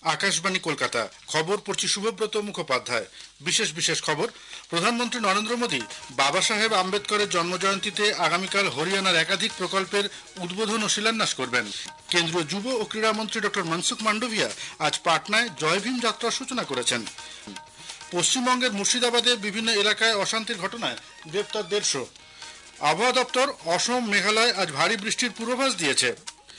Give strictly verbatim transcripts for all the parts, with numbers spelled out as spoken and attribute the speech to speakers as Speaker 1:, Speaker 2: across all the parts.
Speaker 1: আকাশবাণী কলকাতা খবর পড়ছি শুভব্রত মুখোপাধ্যায়। বিশেষ বিশেষ খবর, প্রধানমন্ত্রী নরেন্দ্র মোদী বাবা সাহেব আম্বেদকরের জন্মজয়ন্তীতে আগামীকাল হরিয়ানার একাধিক প্রকল্পের উদ্বোধন ও শিলান্যাস করবেন। কেন্দ্রীয় যুব ও ক্রীড়ামন্ত্রী ডক্টর মনসুখ মান্ডভিয়া আজ পাটনায় জয় ভীম যাত্রার সূচনা করেছেন। পশ্চিমবঙ্গের মুর্শিদাবাদে বিভিন্ন এলাকায় অশান্তির ঘটনায় গ্রেপ্তার দেড়শো। আবহাওয়া দপ্তর অসম মেঘালয় আজ ভারী বৃষ্টির পূর্বাভাস দিয়েছে।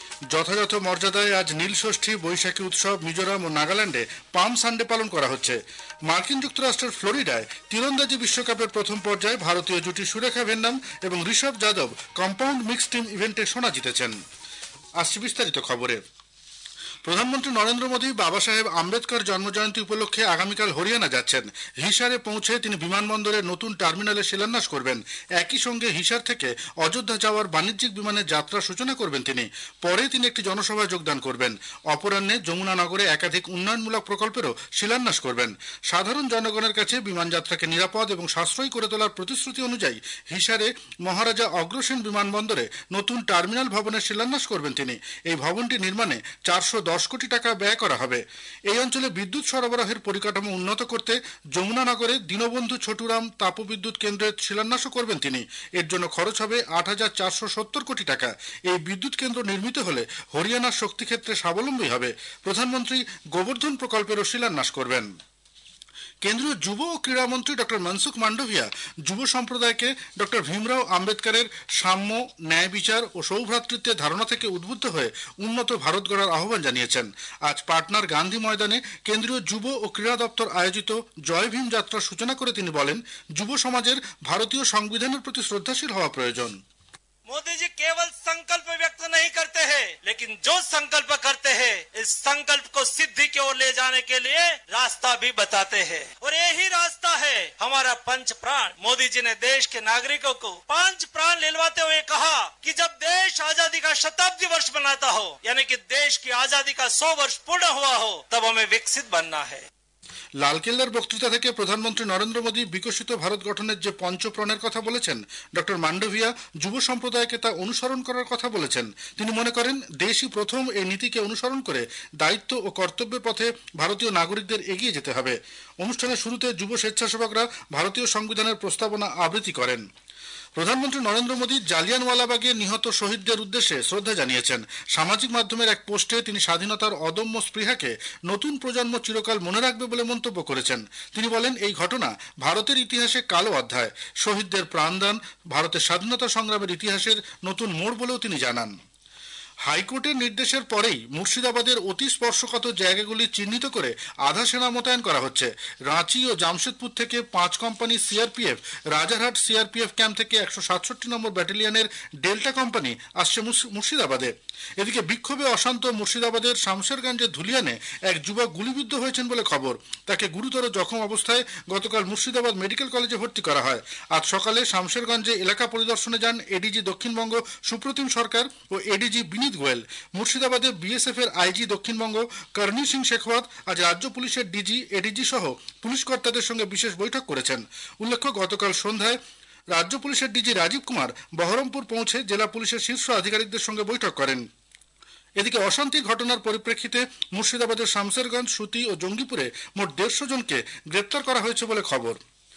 Speaker 1: যথাযথ মর্যাদায় আজ নীলষষ্ঠী বৈশাখী উৎসব মিজোরাম ও নাগাল্যান্ডে পাম সানডে পালন করা হচ্ছে। মার্কিন যুক্তরাষ্ট্রের ফ্লোরিডায় তীরন্দাজি বিশ্বকাপের প্রথম পর্যায়ে ভারতীয় জুটি সুরেখা ভেন্নাম এবং Rishabh Yadav compound mix team ইভেন্টে সোনা জিতেছেন। আসছে বিস্তারিত খবরে। প্রধানমন্ত্রী নরেন্দ্র মোদী বাবা সাহেব আম্বেদকর জন্মজয়ন্তী উপলক্ষে আগামীকাল হরিয়ানা যাচ্ছেন। হিসারে পৌঁছে তিনি বিমানবন্দরের নতুন টার্মিনালে শিলান্যাস করবেন। একই সঙ্গে হিসার থেকে অযোধ্যা যাওয়ার বাণিজ্যিক বিমানের যাত্রার সূচনা করবেন তিনি। পরে তিনি একটি জনসভায় যোগদান করবেন। অপরাহ্নে যমুনানগরে একাধিক উন্নয়নমূলক প্রকল্পেরও শিলান্যাস করবেন। সাধারণ জনগণের কাছে বিমানযাত্রাকে নিরাপদ এবং সাশ্রয়ী করে তোলার প্রতিশ্রুতি অনুযায়ী হিসারে মহারাজা অগ্রসেন বিমানবন্দরে নতুন টার্মিনাল ভবনের শিলান্যাস করবেন তিনি। এই ভবনটি নির্মাণে চারশো দশ কোটি টাকা ব্যয় করা হবে। এই অঞ্চলে বিদ্যুৎ সরবরাহের পরিকাঠামো উন্নত করতে যমুনানগরে দীনবন্ধু ছোটুরাম তাপবিদ্যুৎ কেন্দ্রের শিলান্যাসও করবেন তিনি। এর জন্য খরচ হবে আট হাজার চারশো সত্তর কোটি টাকা। এই বিদ্যুৎ কেন্দ্র নির্মিত হলে হরিয়ানার শক্তি ক্ষেত্রে স্বাবলম্বী হবে। প্রধানমন্ত্রী গোবর্ধন প্রকল্পেরও শিলান্যাস করবেন। কেন্দ্রীয় যুব ও ক্রীড়ামন্ত্রী ডক্টর মনসুখ মান্ডভিয়া যুব সম্প্রদায়কে ডক্টর ভীমরাও আম্বেদকরের সাম্য, ন্যায় বিচার ও সৌভ্রাতৃত্বের ধারণা থেকে উদ্বুদ্ধ হয়ে উন্নত ভারত গড়ার আহ্বান জানিয়েছেন। আজ পাটনার গান্ধী ময়দানে কেন্দ্রীয় যুব ও ক্রীড়া দপ্তর আয়োজিত জয় ভীম যাত্রার সূচনা করে তিনি বলেন, যুব সমাজের ভারতীয় সংবিধানের প্রতি শ্রদ্ধাশীল হওয়া প্রয়োজন।
Speaker 2: मोदी जी केवल संकल्प व्यक्त नहीं करते हैं, लेकिन जो संकल्प करते हैं इस संकल्प को सिद्धि की ओर ले जाने के लिए रास्ता भी बताते हैं। और यही रास्ता है हमारा पंच प्राण। मोदी जी ने देश के नागरिकों को पंच प्राण दिलवाते हुए कहा कि जब देश आजादी का शताब्दी वर्ष मनाता हो, यानी कि देश की आजादी का सौ वर्ष पूर्ण हुआ हो, तब हमें विकसित बनना है।
Speaker 1: লালকেল্লার বক্তৃতা থেকে প্রধানমন্ত্রী নরেন্দ্র মোদী বিকশিত ভারত গঠনের যে পঞ্চপ্রণের কথা বলেছেন, ডক্টর মান্ডভিয়া যুব সম্প্রদায়কে তা অনুসরণ করার কথা বলেছেন। তিনি মনে করেন দেশই প্রথম এই নীতিকে অনুসরণ করে দায়িত্ব ও কর্তব্যের পথে ভারতীয় নাগরিকদের এগিয়ে যেতে হবে। অনুষ্ঠানের শুরুতে যুব স্বেচ্ছাসেবকরা ভারতীয় সংবিধানের প্রস্তাবনা আবৃত্তি করেন। প্রধানমন্ত্রী নরেন্দ্র মোদী জালিয়ানওয়ালাবাগে নিহত শহীদদের উদ্দেশ্যে শ্রদ্ধা জানিয়েছেন। সামাজিক মাধ্যমের এক পোস্টে তিনি স্বাধীনতার অদম্য স্পৃহাকে নতুন প্রজন্ম চিরকাল মনে রাখবে বলে মন্তব্য করেছেন। তিনি বলেন, এই ঘটনা ভারতের ইতিহাসে কালো অধ্যায়। শহীদদের প্রাণদান ভারতের স্বাধীনতা সংগ্রামের ইতিহাসের নতুন মোড় বলেও তিনি জানান। হাইকোর্টের নির্দেশের পরেই মুর্শিদাবাদের অতি স্পর্শকাতর জায়গাগুলি চিহ্নিত করে আধা সেনা মোতায়েন করা হচ্ছে। রাঁচি ও জামশেদপুর থেকে পাঁচ company CRPF, Rajarhat CRPF camp থেকে একশো সাতষট্টি নম্বর ব্যাটালিয়নের ডেল্টা কোম্পানি আসছে মুর্শিদাবাদে। এদিকে বিক্ষোভে অশান্ত মুর্শিদাবাদের শামশেরগঞ্জের ধুলিয়ানে এক যুবক গুলিবিদ্ধ হয়েছেন বলে খবর। তাকে গুরুতর জখম অবস্থায় গতকাল মুর্শিদাবাদ মেডিকেল কলেজে ভর্তি করা হয়। আজ সকালে শামশেরগঞ্জে এলাকা পরিদর্শনে যান এডিজি দক্ষিণবঙ্গ সুপ্রতিম সরকার ও এডিজি বিনীত গোয়েল। মুর্শিদাবাদে বিএসএফ এর আইজি দক্ষিণবঙ্গ করণী সিং শেখাওয়াত আজ রাজ্য পুলিশের ডিজি, এডিজি সহ পুলিশ কর্তাদের সঙ্গে বিশেষ বৈঠক করেছেন। উল্লেখ্য, গতকাল সন্ধ্যায় রাজ্য পুলিশের ডিজি রাজীব কুমার বহরমপুর পৌঁছে জেলা পুলিশের শীর্ষ আধিকারিকদের সঙ্গে বৈঠক করেন। এদিকে অশান্তির ঘটনার পরিপ্রেক্ষিতে মুর্শিদাবাদের শামশেরগঞ্জ, সুতি ও জঙ্গিপুরে মোট দেড়শো জনকে গ্রেপ্তার করা হয়েছে বলে খবর।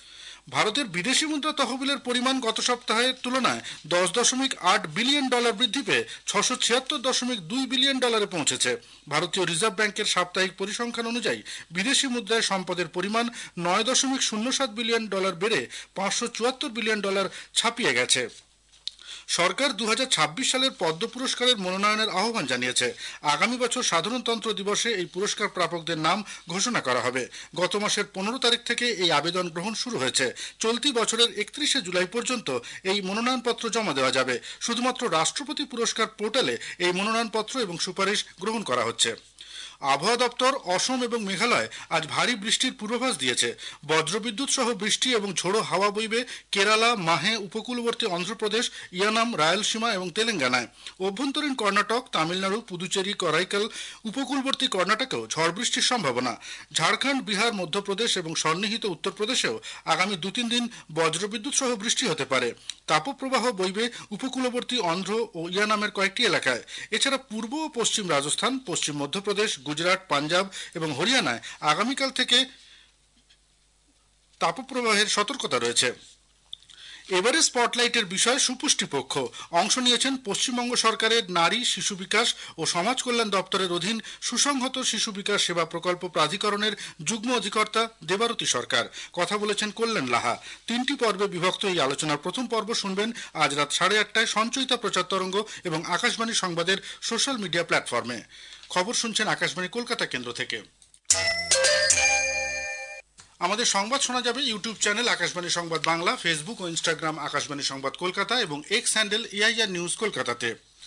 Speaker 1: ভারতের বিদেশি মুদ্রা তহবিলের পরিমাণ গত সপ্তাহের তুলনায় দশ দশমিক আট বিলিয়ন ডলার বৃদ্ধি পেয়ে ছশো ছিয়াত্তর দশমিক দুই বিলিয়ন ডলারে পৌঁছেছে। ভারতীয় রিজার্ভ ব্যাংকের সাপ্তাহিক পরিসংখ্যান অনুযায়ী বিদেশি মুদ্রায় সম্পদের পরিমাণ নয় দশমিক শূন্য সাত বিলিয়ন ডলার বেড়ে পাঁচশো চুয়াত্তর বিলিয়ন ডলার ছাপিয়ে গেছে। সরকার দু হাজার ছাব্বিশ সালের পদ্ম পুরস্কারের মনোনয়নের আহ্বান জানিয়েছে। আগামী বছর সাধারণতন্ত্র দিবসে এই পুরস্কার প্রাপকদের নাম ঘোষণা করা হবে। গত মাসের পনেরো তারিখ থেকে এই আবেদন গ্রহণ শুরু হয়েছে। চলতি বছরের একত্রিশে জুলাই পর্যন্ত এই মনোনয়নপত্র জমা দেওয়া যাবে। শুধুমাত্র রাষ্ট্রপতি পুরস্কার পোর্টালে এই মনোনয়নপত্র এবং সুপারিশ গ্রহণ করা হচ্ছে। আবহাওয়া দপ্তর অসম এবং মেঘালয় আজ ভারী বৃষ্টির পূর্বাভাস দিয়েছে। বজ্রবিদ্যুৎ সহ বৃষ্টি এবং ঝোড়ো হাওয়া বইবে কেরালা, মাহে, উপকূলবর্তী অন্ধ্রপ্রদেশ, ইয়ানাম, রায়লসীমা এবং তেলেঙ্গানায়। অভ্যন্তরীণ কর্ণাটক, তামিলনাড়ু, পুদুচেরি, করাইকাল, উপকূলবর্তী কর্ণাটকেও ঝড় বৃষ্টির সম্ভাবনা। ঝাড়খণ্ড, বিহার, মধ্যপ্রদেশ এবং সন্নিহিত উত্তরপ্রদেশেও আগামী দু তিন দিন বজ্রবিদ্যুৎ সহ বৃষ্টি হতে পারে। তাপপ্রবাহ বইবে উপকূলবর্তী অন্ধ্র ও ইয়ানামের কয়েকটি এলাকায়। এছাড়া পূর্ব ও পশ্চিম রাজস্থান, পশ্চিম মধ্যপ্রদেশ, গুজরাট, পাঞ্জাব এবং হরিয়ানায় আগামীকাল থেকে তাপপ্রবাহের সতর্কতা রয়েছে। এবারে স্পটলাইটের বিষয় সুপুষ্টি পক্ষ। অংশ নিয়েছেন পশ্চিমবঙ্গ সরকারের নারী, শিশু বিকাশ ও সমাজ কল্যাণ দপ্তরের অধীন সুসংহত শিশু বিকাশ সেবা প্রকল্প প্রাধিকরণের যুগ্ম অধিকর্তা দেবারতী সরকার। কথা বলেছেন কল্যাণ লাহা। তিনটি পর্বে বিভক্ত এই আলোচনার প্রথম পর্ব শুনবেন আজ রাত সাড়ে আটটায় সঞ্চয়িতা প্রচার তরঙ্গ এবং আকাশবাণী সংবাদের সোশ্যাল মিডিয়া প্ল্যাটফর্মে। খবর শুনছেন আকাশবাণী কলকাতা কেন্দ্র থেকে। আমাদের সংবাদ শোনা যাবে YouTube channel Akashvani Sangbad Bangla, Facebook ও ইনস্টাগ্রাম আকাশবাণী সংবাদ কলকাতা এবং এক্স হ্যান্ডেল এআইআর নিউজ কলকাতাতে।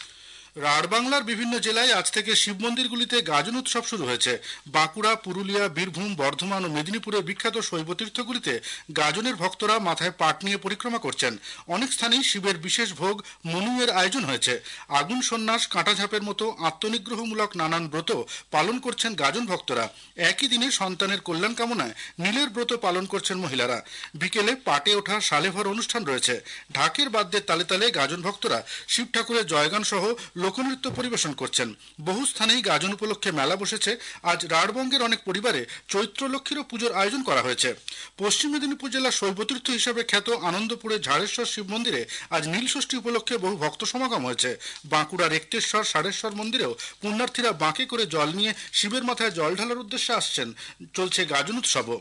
Speaker 1: রাঢ় বাংলার বিভিন্ন জেলায় আজ থেকে শিব মন্দিরগুলিতে গাজন উৎসব শুরু হয়েছে। বাঁকুড়া, পুরুলিয়া, বীরভূম, বর্ধমান ও মেদিনীপুরের বিখ্যাত শৈব তীর্থগুলিতে গাজনের ভক্তরা মাথায় পাট নিয়ে পরিক্রমা করছেন। অনেক স্থানেই শিবের বিশেষ ভোগ মনুয়ের আয়োজন হয়েছে। আগুন সন্ন্যাস, কাঁটাঝাপের মতো আত্মনিগ্রহমূলক নানান ব্রত পালন করছেন গাজন ভক্তরা। একই দিনে সন্তানের কল্যাণ কামনায় নীলের ব্রত পালন করছেন মহিলারা। বিকেলে পাটে ওঠা সালেভর অনুষ্ঠান রয়েছে। ঢাকের বাদ্যের তালে তালে গাজন ভক্তরা শিব ঠাকুরের জয়গান সহ লোকনৃত্য পরিবেশন করছেন। বহু স্থানেই গাজন উপলক্ষে মেলা বসেছে। আজ রাঢ়বঙ্গের অনেক পরিবারে চৈত্রলক্ষ্মীরও পুজোর আয়োজন করা হয়েছে। পশ্চিম মেদিনীপুর জেলার শৈবতীর্থ হিসেবে খ্যাত আনন্দপুরের ঝাড়েশ্বর শিব মন্দিরে আজ নীলষষ্ঠী উপলক্ষে বহু ভক্ত সমাগম হয়েছে। বাঁকুড়ার রেক্তেশ্বর ষাড়েশ্বর মন্দিরেও পুণ্যার্থীরা বাঁকে করে জল নিয়ে শিবের মাথায় জল ঢালার উদ্দেশ্যে আসছেন। চলছে গাজন উৎসবও।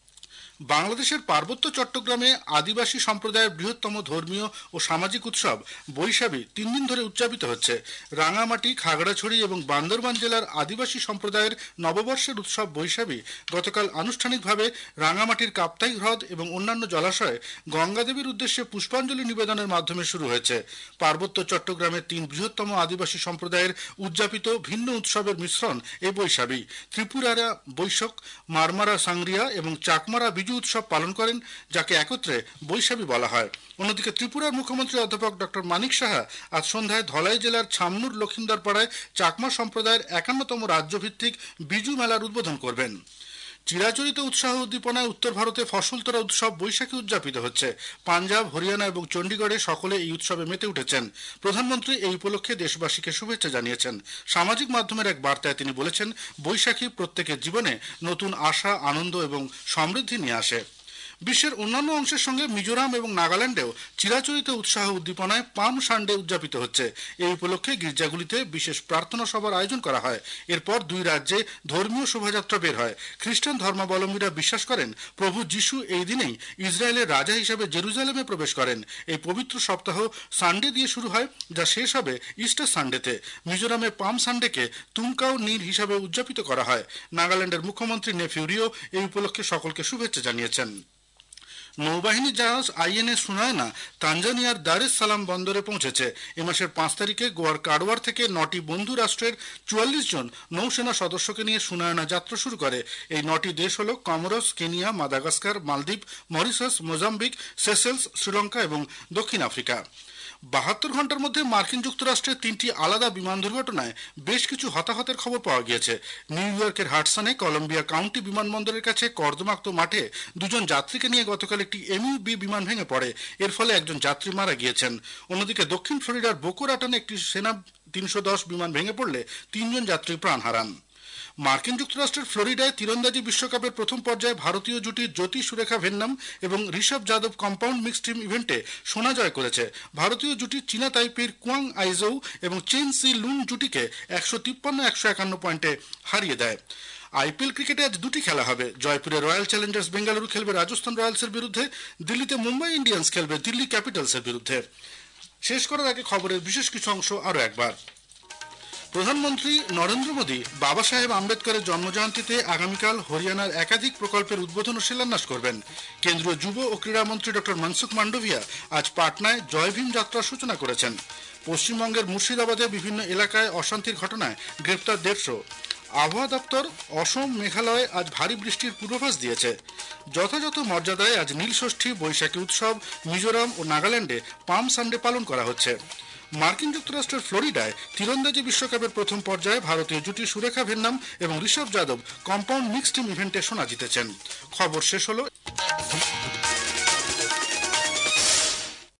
Speaker 1: বাংলাদেশের পার্বত্য চট্টগ্রামে আদিবাসী সম্প্রদায়ের বৃহত্তম ধর্মীয় ও সামাজিক উৎসব বৈশাখী তিন দিন ধরে উদযাপিত হচ্ছে। রাঙামাটি, খাগড়াছড়ি এবং বান্দরবান জেলার আদিবাসী সম্প্রদায়ের নববর্ষের উৎসব বৈশাখী গতকাল আনুষ্ঠানিকভাবে রাঙামাটির কাপ্তাই হ্রদ এবং অন্যান্য জলাশয়ে গঙ্গাদেবীর উদ্দেশ্যে পুষ্পাঞ্জলি নিবেদনের মাধ্যমে শুরু হয়েছে। পার্বত্য চট্টগ্রামের তিন বৃহত্তম আদিবাসী সম্প্রদায়ের উদযাপিত ভিন্ন উৎসবের মিশ্রণ এই বৈশাখী। ত্রিপুরারা বৈশাখ, মারমারা সাংরিয়া এবং চাকমারা উৎসব পালন করেন, যাকে একত্রে বৈশাখী বলা হয়। অন্যদিকে ত্রিপুরার মুখ্যমন্ত্রী অধ্যাপক ডক্টর মানিক সাহা আজ সন্ধ্যায় ধলাই জেলার ছামনুর লক্ষিন্দর পাড়ায় চাকমা সম্প্রদায়ের একান্নতম রাজ্যভিত্তিক বিজু মেলার উদ্বোধন করবেন। চিরাচরিত উৎসাহ উদ্দীপনায় উত্তর ভারতে ফসল তোলা উৎসব বৈশাখী উদযাপিত হচ্ছে। পাঞ্জাব, হরিয়ানা এবং চণ্ডীগড়ে সকলে এই উৎসবে মেতে উঠেছেন। প্রধানমন্ত্রী এই উপলক্ষে দেশবাসীকে শুভেচ্ছা জানিয়েছেন। সামাজিক মাধ্যমের এক বার্তায় তিনি বলেছেন, বৈশাখী প্রত্যেকের জীবনে নতুন আশা, আনন্দ এবং সমৃদ্ধি নিয়ে আসে। বিশ্বের অন্যান্য অংশের সঙ্গে মিজোরাম এবং নাগাল্যান্ডেও চিরাচরিত উৎসাহ উদ্দীপনায় পাম সানডে উদযাপিত হচ্ছে। এই উপলক্ষে গির্জাগুলিতে বিশেষ প্রার্থনা সভার আয়োজন করা হয়। এরপর দুই রাজ্যে ধর্মীয় শোভাযাত্রা বের হয়। খ্রিস্টান ধর্মাবলম্বীরা বিশ্বাস করেন প্রভু যিশু এই দিনেই ইসরায়েলের রাজা হিসেবে জেরুজালেমে প্রবেশ করেন। এই পবিত্র সপ্তাহ সানডে দিয়ে শুরু হয়, যা শেষ হবে ইস্টার সানডেতে। মিজোরামে পাম সানডেকে তুমকাও নীর হিসাবে উদযাপিত করা হয়। নাগাল্যান্ডের মুখ্যমন্ত্রী নেফিউ রিও এই উপলক্ষে সকলকে শুভেচ্ছা জানিয়েছেন। নৌবাহিনী জাহাজ আইএনএস সুনায়না তানজানিয়ার দার এস সালাম বন্দরে পৌঁছেছে। এ মাসের পাঁচ তারিখে গোয়ার কারওয়ার থেকে নটি বন্ধু রাষ্ট্রের চুয়াল্লিশ জন নৌসেনা সদস্যকে নিয়ে সুনায়না যাত্রা শুরু করে। এই নটি দেশ হল কমোরস, কেনিয়া, মাদাগাস্কার, মালদ্বীপ, মরিশাস, মোজাম্বিক, সেসেলস, শ্রীলঙ্কা এবং দক্ষিণ আফ্রিকা। বাহাত্তর ঘন্টার মধ্যে মার্কিন যুক্তরাষ্ট্রের তিনটি আলাদা বিমান দুর্ঘটনায় বেশ কিছু হতাহতের খবর পাওয়া গিয়েছে। নিউ ইয়র্কের হাডসনে কলম্বিয়া কাউন্টি বিমানবন্দরের কাছে কর্দমাক্ত মাঠে দুজন যাত্রীকে নিয়ে গতকাল একটি এমইউ বি বিমান ভেঙে পড়ে। এর ফলে একজন যাত্রী মারা গিয়েছেন। অন্যদিকে দক্ষিণ ফ্লোরিডার বোকো রাটনে একটি সেনা তিনশো দশ বিমান ভেঙে পড়লে তিনজন যাত্রী প্রাণ হারান। মার্কিন যুক্তরাষ্ট্রের ফ্লোরিডায় তীরন্দাজি বিশ্বকাপের প্রথম পর্যায়ে ভারতীয় জুটি জ্যোতি সুরেখা ভেন্নাম এবং Rishabh Yadav compound mixed team ইভেন্টে সোনা জয় করেছে। ভারতীয় জুটি চীনা তাইপের কুয়াং আইজৌ এবং চেন সি লুন জুটিকে একশো তিপ্পান্ন একশো একান্ন পয়েন্টে হারিয়ে দেয়। আইপিএল ক্রিকেটে আজ দুটি খেলা হবে। জয়পুরে রয়্যাল চ্যালেঞ্জার্স বেঙ্গালুরু খেলবে রাজস্থান রয়্যালসের বিরুদ্ধে, দিল্লিতে মুম্বাই ইন্ডিয়ান্স খেলবে দিল্লি ক্যাপিটালসের বিরুদ্ধে। শেষ করার আগে খবরের বিশেষ কিছু অংশ আরও একবার। প্রধানমন্ত্রী নরেন্দ্র মোদী বাবা সাহেব আম্বেদকরের জন্মজয়ন্তীতে আগামীকাল হরিয়ানার একাধিক প্রকল্পের উদ্বোধন ও শিলান্যাস করবেন। কেন্দ্রীয় যুব ও ক্রীড়ামন্ত্রী ডক্টর মনসুখ মান্ডভিয়া আজ পাটনায় জয় ভীম যাত্রার সূচনা করেছেন। পশ্চিমবঙ্গের মুর্শিদাবাদে বিভিন্ন এলাকায় অশান্তির ঘটনায় গ্রেপ্তার দেড়শো। আবহাওয়া দপ্তর অসম, মেঘালয়ে আজ ভারী বৃষ্টির পূর্বাভাস দিয়েছে। যথাযথ মর্যাদায় আজ নীলষষ্ঠী বৈশাখী উৎসব মিজোরাম ও নাগাল্যান্ডে পাম সানডে পালন করা হচ্ছে। মার্কিন যুক্তরাষ্ট্রের ফ্লোরিডায় তীরন্দাজি বিশ্বকাপের প্রথম পর্যায়ে ভারতীয় জুটি সুরেখা ভেন্নাম এবং Rishabh Yadav compound mixed team ইভেন্টে সোনা জিতেছেন। খবর শেষ হলো।